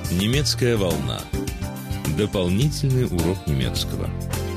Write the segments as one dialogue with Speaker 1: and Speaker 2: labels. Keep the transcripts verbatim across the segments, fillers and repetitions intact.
Speaker 1: Немецкая волна. Дополнительный урок немецкого.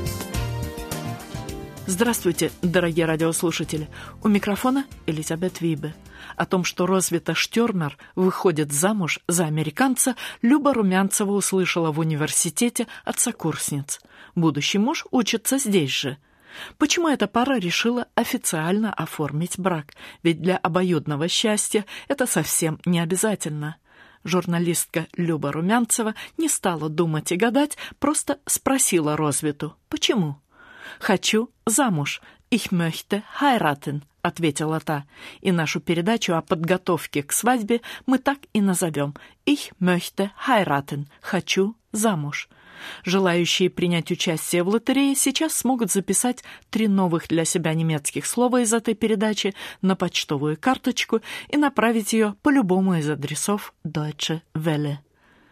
Speaker 2: Здравствуйте, дорогие радиослушатели. У микрофона Элизабет Вибе. О том, что Розвита Штёрмер выходит замуж за американца, Люба Румянцева услышала в университете от сокурсниц. Будущий муж учится здесь же. Почему эта пара решила официально оформить брак? Ведь для обоюдного счастья это совсем не обязательно. Журналистка Люба Румянцева не стала думать и гадать, просто спросила Розвиту: «Почему?» «Хочу замуж. Ich möchte heiraten», — ответила та. И нашу передачу о подготовке к свадьбе мы так и назовем: «Ich möchte heiraten» — «хочу замуж». Желающие принять участие в лотерее сейчас смогут записать три новых для себя немецких слова из этой передачи на почтовую карточку и направить ее по любому из адресов Deutsche Welle.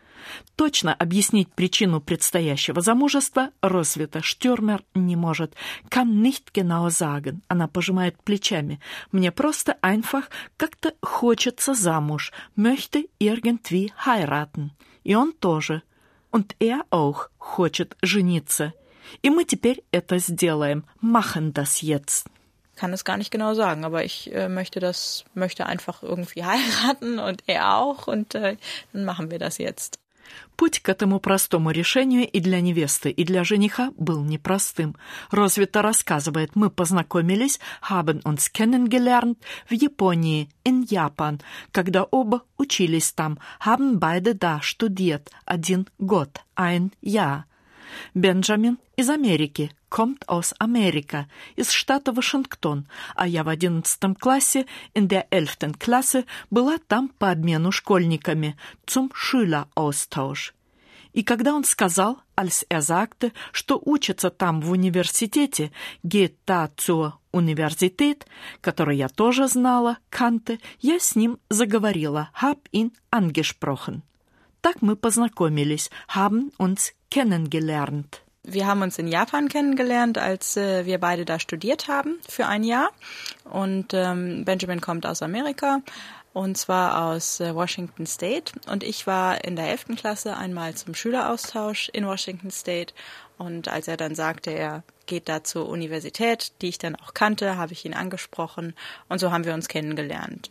Speaker 2: Точно объяснить причину предстоящего замужества Розвита Штёрмер не может. Kann nicht genau sagen. Она пожимает плечами. Мне просто einfach как-то хочется замуж. Möchte irgendwie heiraten. И он тоже. Und er auch хочет жениться. И мы теперь это сделаем. Machen das jetzt.
Speaker 3: Kann es gar nicht genau sagen, aber ich äh, möchte das, möchte einfach irgendwie heiraten und er auch und äh, dann machen wir das jetzt.
Speaker 2: Путь к этому простому решению и для невесты, и для жениха был непростым. Розвита рассказывает: мы познакомились, haben uns kennengelernt, в Японии, in Japan, когда оба учились там, haben beide da studiert, один год, ein Jahr. Бенджамин из Америки, kommt aus Amerika, из штата Вашингтон, а я в одиннадцатом классе, in der elften Klasse, была там по обмену школьниками, zum Schüleraustausch. И когда он сказал, als er sagte, что учится там в университете, geht da zur Universität, который я тоже знала, kannte, я с ним заговорила, hab ihn angesprochen. Так мы познакомились, haben uns kennengelernt.
Speaker 3: Wir haben uns in Japan kennengelernt, als äh, wir beide da studiert haben für ein Jahr. Und ähm, Benjamin kommt aus Amerika, und zwar aus äh, Washington State. Und ich war in der elften Klasse einmal zum Schüleraustausch in Washington State. Und als er dann sagte, er geht da zur Universität, die ich dann auch kannte, habe ich ihn angesprochen. Und so haben wir uns kennengelernt.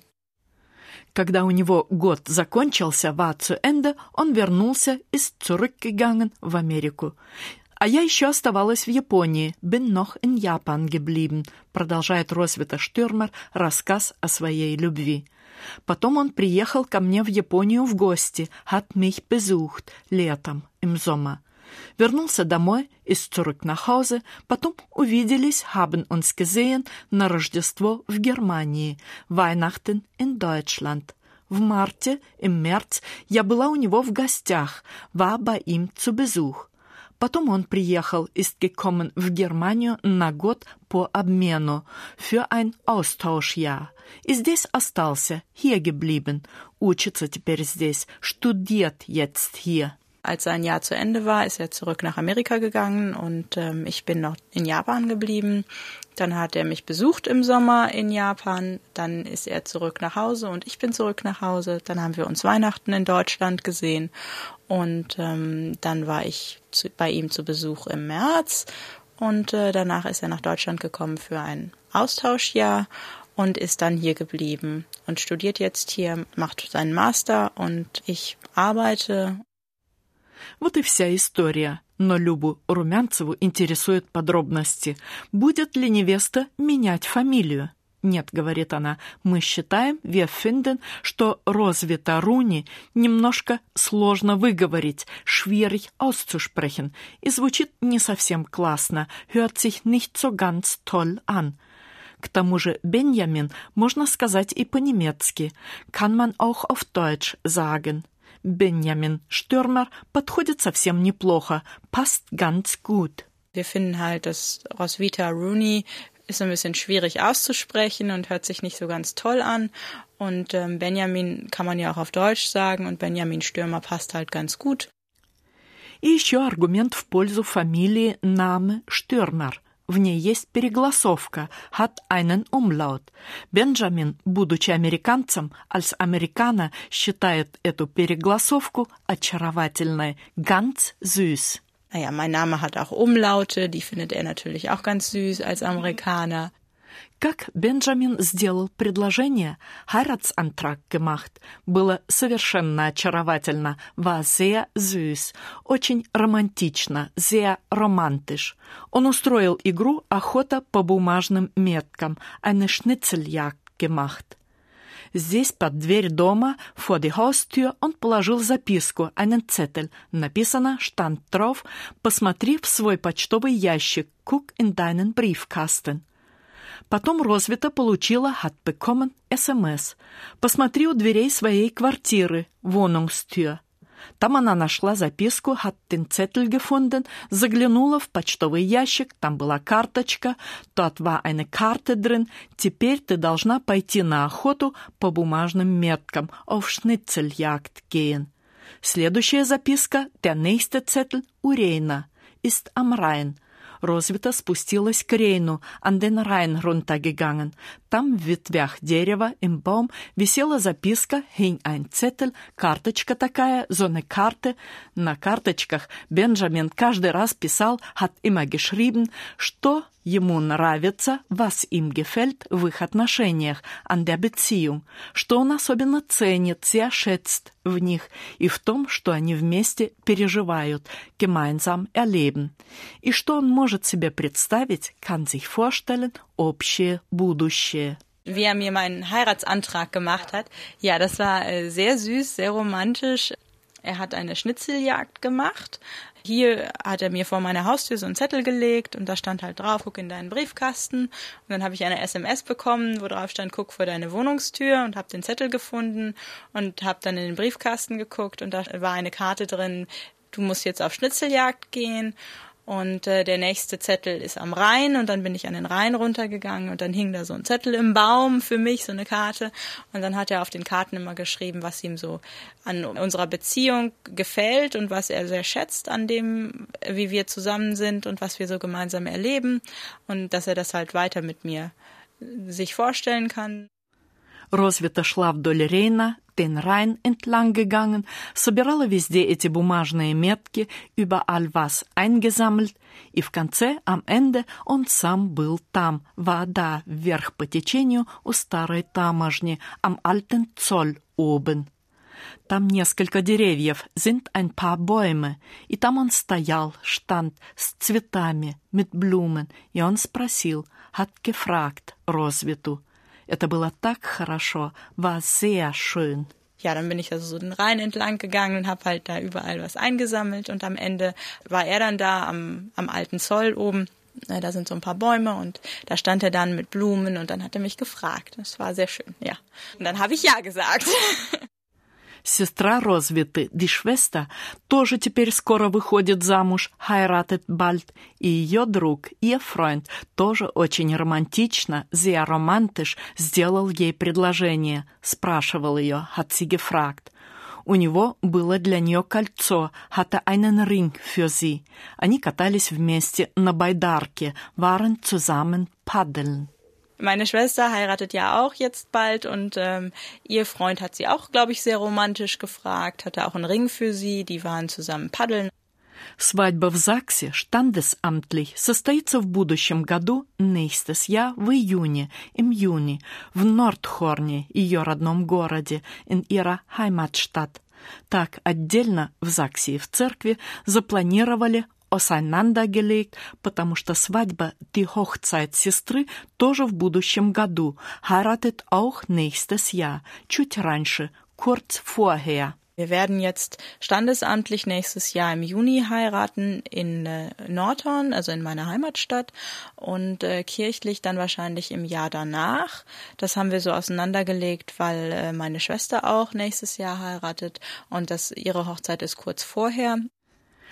Speaker 2: Когда у него год закончился, war zu Ende, он вернулся, ist zurückgegangen в Америку. А я еще оставалась в Японии, bin noch in Japan geblieben, продолжает Розвита Штёрмер рассказ о своей любви. Потом он приехал ко мне в Японию в гости, hat mich besucht, летом, im Sommer. Вернулся домой, ist zurück nach Hause, потом увиделись, haben uns gesehen, на Рождество в Германии, Weihnachten in Deutschland. В марте, im März, я была у него в гостях, war bei ihm zu Besuch. Потом он приехал, ist gekommen в Германию на год по обмену, für ein Austauschjahr. И здесь остался, hier geblieben, учится теперь здесь, studiert jetzt hier.
Speaker 3: Als sein Jahr zu Ende war, ist er zurück nach Amerika gegangen und ähm, ich bin noch in Japan geblieben. Dann hat er mich besucht im Sommer in Japan. Dann ist er zurück nach Hause und ich bin zurück nach Hause. Dann haben wir uns Weihnachten in Deutschland gesehen und ähm, dann war ich zu, bei ihm zu Besuch im März und äh, danach ist er nach Deutschland gekommen für ein Austauschjahr und ist dann hier geblieben und studiert jetzt hier, macht seinen Master und ich arbeite.
Speaker 2: Вот и вся история. Но Любу Румянцеву интересуют подробности. Будет ли невеста менять фамилию? Нет, говорит она, мы считаем, wir finden, что Розвита Руни немножко сложно выговорить, schwierig auszusprechen, и звучит не совсем классно, hört sich nicht so ganz toll an. К тому же Бенjamin можно сказать и по-немецки, kann man auch auf Deutsch sagen. Benjamin Штёрмер подходит совсем неплохо, passt ganz gut.
Speaker 3: Wir finden halt, dass Roswitha Rooney ist ein bisschen schwierig auszusprechen und hört sich nicht so ganz toll an. Und ähm, Benjamin kann man ja auch auf Deutsch sagen und Benjamin Штёрмер passt halt ganz gut.
Speaker 2: И еще аргумент в пользу фамилии Name Штёрмер. в ней есть перегласовка, hat einen Umlaut. Бенджамин, будучи американцем, als Amerikaner считает эту перегласовку очаровательной, ganz süß.
Speaker 3: Naja, mein Name hat auch Umlaute, die findet er natürlich auch ganz süß als Amerikaner.
Speaker 2: Как Бенджамин сделал предложение, Heiratsantrag gemacht, было совершенно очаровательно, war sehr süß, очень романтично, sehr romantisch. Он устроил игру «Охота по бумажным меткам», eine Schnitzeljagd gemacht. Здесь под дверь дома, vor die Haustür, он положил записку, einen Zettel. Написано, stand drauf, посмотри в свой почтовый ящик, guck in deinen Briefkasten. Потом Розвита получила hat bekommen эс эм эс. Посмотри у дверей своей квартиры, Wohnungstür. Там она нашла записку, hat den Zettel gefunden, заглянула в почтовый ящик, там была карточка, dort war eine Karte drin, теперь ты должна пойти на охоту по бумажным меткам, auf Schnitzeljagd gehen. Следующая записка, der nächste Zettel, у Рейна, ist am Rhein. Розвита спустилась к Рейну, an den Rhein runtergegangen. Там в ветвях дерева, im Baum, висела записка, hing ein Zettel, карточка такая, so eine Karte. На карточках Бенджамин каждый раз писал, hat immer geschrieben, что ему нравится, was ihm gefällt в их отношениях, an der Beziehung, что он особенно ценит, sehr schätzt в них и в том, что они вместе переживают, gemeinsam erleben. И что он может себе представить, kann sich vorstellen, общее будущее.
Speaker 3: Wie er mir meinen Heiratsantrag gemacht hat, ja, das war äh, sehr süß, sehr romantisch. Er hat eine Schnitzeljagd gemacht. Hier hat er mir vor meiner Haustür so einen Zettel gelegt und da stand halt drauf, guck in deinen Briefkasten. Und dann habe ich eine S M S bekommen, wo drauf stand, guck vor deine Wohnungstür und habe den Zettel gefunden und habe dann in den Briefkasten geguckt und da war eine Karte drin, du musst jetzt auf Schnitzeljagd gehen. Und äh, der nächste Zettel ist am Rhein und dann bin ich an den Rhein runtergegangen und dann hing da so ein Zettel im Baum für mich, so eine Karte. Und dann hat er auf den Karten immer geschrieben, was ihm so an unserer Beziehung gefällt und was er sehr schätzt an dem, wie wir zusammen sind und was wir so gemeinsam erleben und dass er das halt weiter mit mir sich vorstellen kann.
Speaker 2: Розвита шла вдоль Рейна, den Rhein entlang gegangen, собирала везде эти бумажные метки, überall was eingesammelt, и в конце, am Ende, он сам был там, war da, вверх по течению у старой таможни, am alten Zoll oben. Там несколько деревьев, sind ein paar Bäume, и там он стоял, stand, с цветами, mit Blumen, и он спросил, hat gefragt, Розвиту. Это было так хорошо, war sehr schön.
Speaker 3: Ja, dann bin ich also so den Rhein entlang gegangen und habe halt da überall was eingesammelt und am Ende war er dann da am, am alten Zoll oben. Da sind so ein paar Bäume und da stand er dann mit Blumen und dann hat er mich gefragt. Das war sehr schön, ja. Und dann habe ich ja gesagt.
Speaker 2: Сестра Розвиты, die Schwester, тоже теперь скоро выходит замуж, heiratet bald, и ее друг, ihr Freund, тоже очень романтично, sehr romantisch, сделал ей предложение, спрашивал ее, hat sie gefragt. У него было для нее кольцо, hatte einen Ring für sie. Они катались вместе на байдарке, waren zusammen paddeln.
Speaker 3: Meine Schwester heiratet ja auch jetzt bald und ähm, ihr Freund hat sie auch, glaube ich, sehr romantisch gefragt, hatte auch einen Ring für sie, die waren zusammen paddeln.
Speaker 2: Свадьба в ЗАГСе, standesamtlich, состоится в будущем году, nächstes Jahr, в июне, im Juni, в Нордхорне, ее родном городе, in ihrer Heimatstadt. Так, отдельно, в ЗАГСе и в церкви, запланировали auseinandergelegt, потому что свадьба, die Hochzeit сестры, тоже в будущем году, heiratet auch nächstes Jahr, чуть раньше, kurz vorher.
Speaker 3: Wir werden jetzt standesamtlich nächstes Jahr im Juni heiraten in äh, Nordhorn, also in meiner Heimatstadt, und äh, kirchlich dann wahrscheinlich im Jahr danach. Das haben wir so auseinandergelegt, weil äh, meine Schwester auch nächstes Jahr heiratet und das, ihre Hochzeit ist kurz vorher.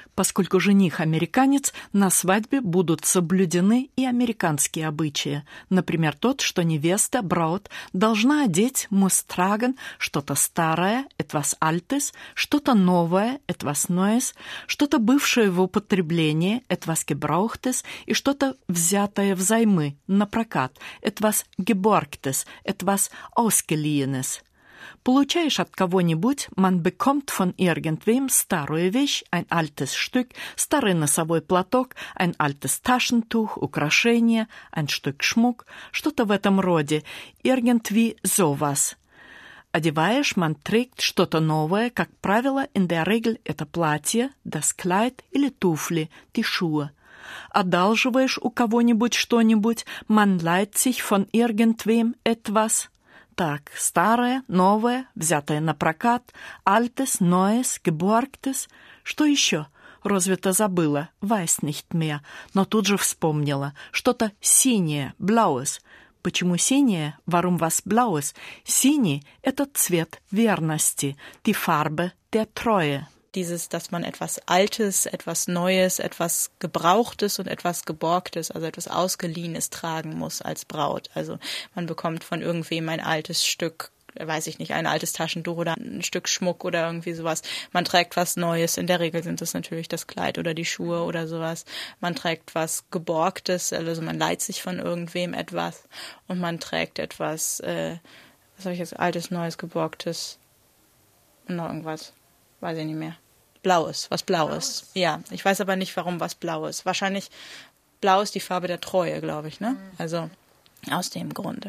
Speaker 2: Поскольку жених американец, на свадьбе будут соблюдены и американские обычаи. Например, тот, что невеста, Braut, должна одеть muss tragen что-то старое, etwas altes, что-то новое, etwas neues, что-то бывшее в употреблении, etwas gebrauchtes, и что-то взятое взаймы, на прокат, etwas geborgtes, etwas ausgeliehenes. Получаешь от кого-нибудь, man bekommt von irgendwem старую вещь, ein altes Stück, старый носовой платок, ein altes Taschentuch, украшение, ein Stück Schmuck, что-то в этом роде, irgendwie sowas. Одеваешь, man trägt что-то новое, как правило, in der Regel это платье, das Kleid или туфли, die Schuhe. Одалживаешь у кого-нибудь что-нибудь, man leiht sich von irgendwem etwas. Так, старое, новое, взятое на прокат, altes, neues, geborgtes. Что еще? Розвита забыла, weiß nicht mehr, но тут же вспомнила. Что-то синее, blaues. Почему синее? Warum was blaues? Синий – это цвет верности, die Farbe der Treue.
Speaker 3: Dieses, dass man etwas Altes, etwas Neues, etwas Gebrauchtes und etwas Geborgtes, also etwas Ausgeliehenes tragen muss als Braut. Also man bekommt von irgendwem ein altes Stück, weiß ich nicht, ein altes Taschentuch oder ein Stück Schmuck oder irgendwie sowas. Man trägt was Neues. In der Regel sind es natürlich das Kleid oder die Schuhe oder sowas. Man trägt was Geborgtes, also man leiht sich von irgendwem etwas. Und man trägt etwas, äh, was habe ich jetzt, Altes, Neues, Geborgtes und noch irgendwas. Weiß ich nicht mehr. Blaues, was Blaues. Blaues. Ja, ich weiß aber nicht, warum was Blaues. Wahrscheinlich Blau ist die Farbe der Treue, glaube ich, ne? Also aus dem Grunde.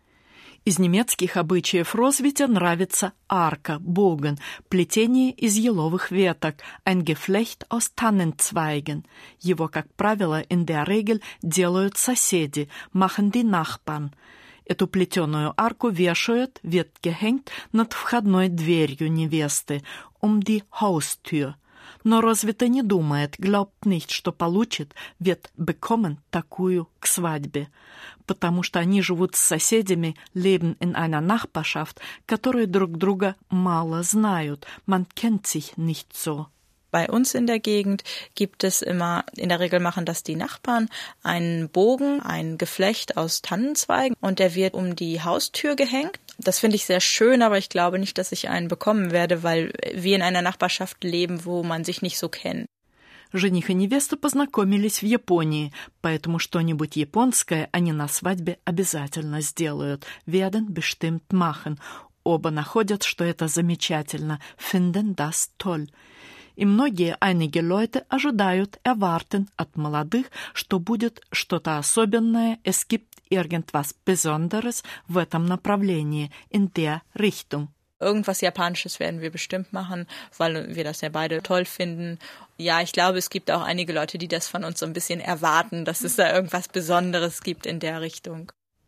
Speaker 2: Из немецких обычаев розвитя нравится арка, боген, плетение из еловых веток, ein Geflecht aus Tannenzweigen. Его, как правило, in der Regel делают соседи, machen die Nachbarn. Эту плетеную арку вешают, wird gehängt, над входной дверью невесты, um die Haustür. Но Розвита не думает, glaubt nicht, что получит, wird bekommen, такую к свадьбе. Потому что они живут с соседями, leben in einer Nachbarschaft, которые друг друга мало знают. Man kennt sich nicht so.
Speaker 3: Bei uns in der Gegend gibt es immer, in der Regel machen das die Nachbarn, einen Bogen, ein Geflecht aus Tannenzweigen und der wird um die Haustür gehängt. Das finde ich sehr schön, aber ich glaube nicht, dass ich einen bekommen werde, weil wir in einer Nachbarschaft leben, wo man sich nicht so kennt.
Speaker 2: Жених и невеста познакомились в Японии, поэтому что-нибудь японское они на свадьбе обязательно сделают. Werden bestimmt machen. Оба находят, что это замечательно. Finden das toll. И многие, einige Leute, ожидают, erwarten от молодых, что будет что-то особенное, es gibt irgendwas Besonderes в этом направлении, in der Richtung.
Speaker 3: Irgendwas Japanisches werden wir bestimmt machen, weil wir das ja beide toll finden. Ja, ich glaube, es gibt auch einige Leute, die das von uns so ein bisschen erwarten, dass es da irgendwas Besonderes gibt in der Richtung.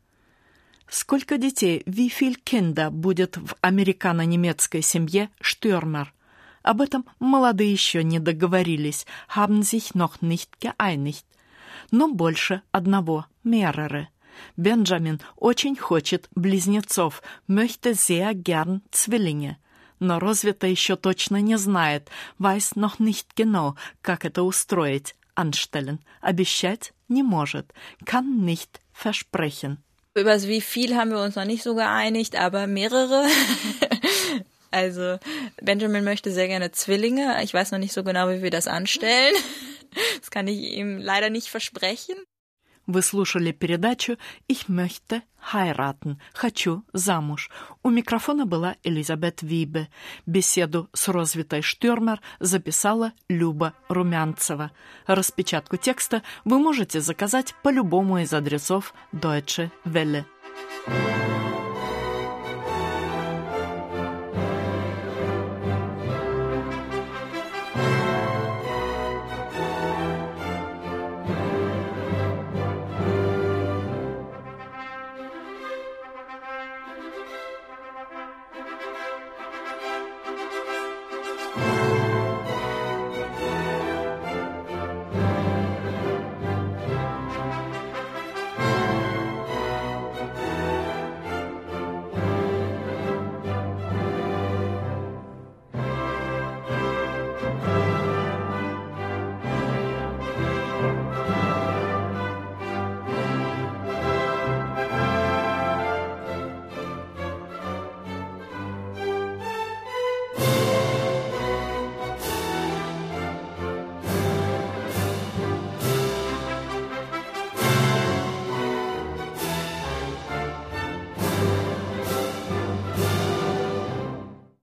Speaker 2: Сколько детей, wie viel Kinder будет в американо-немецкой семье Stürmer? Об этом молодые еще не договорились, haben sich noch nicht geeinigt. Но больше одного, mehrere. Бенджамин очень хочет близнецов, möchte sehr gern Zwillinge. Но Розвита еще точно не знает, weiß noch nicht genau, как это устроить, anstellen. Обещать не может, kann nicht versprechen.
Speaker 3: Über das wie viel haben wir uns noch nicht so geeinigt, aber mehrere. Also Benjamin möchte sehr gerne Zwillinge. Ich weiß noch nicht so genau, wie wir das anstellen. Das kann ich ihm leider nicht versprechen.
Speaker 2: Вы слушали передачу «Ich möchte heiraten» – «Хочу замуж». У микрофона была Элизабет Вибе. Беседу с Розвитой Штюрмер записала Люба Румянцева. Распечатку текста вы можете заказать по любому из адресов Deutsche Welle.